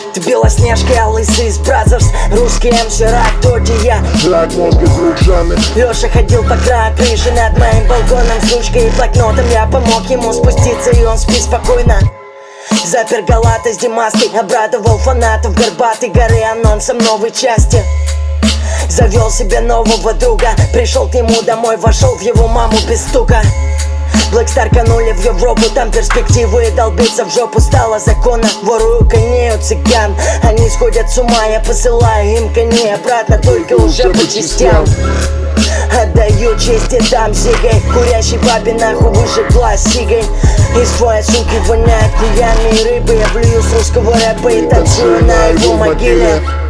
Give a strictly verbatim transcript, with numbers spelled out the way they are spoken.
Ты Белоснежка, я лысый из Бразерс, русский эм си Рак, тоди я Рак, мозг из рук Жанны. Леша ходил по краю крыши над моим балконом с ручкой и блокнотом. Я помог ему спуститься, и он спит спокойно. Запер галаты с Димаской, обрадовал фанатов горбатой горы анонсом новой части. Завел себе нового друга, пришел к нему домой, вошел в его маму без стука. Блэкстар канули в Европу, там перспективы, и долбиться в жопу стало законно. Ворую коней у цыган, они сходят с ума, я посылаю им коней обратно, только уже по частям. Отдаю честь и дам сигой, курящий бабе нахуй выше глаз сигой. Из твоей сумки воняет куями и рыбы, я блюю с русского рэпа и танцую на его могиле.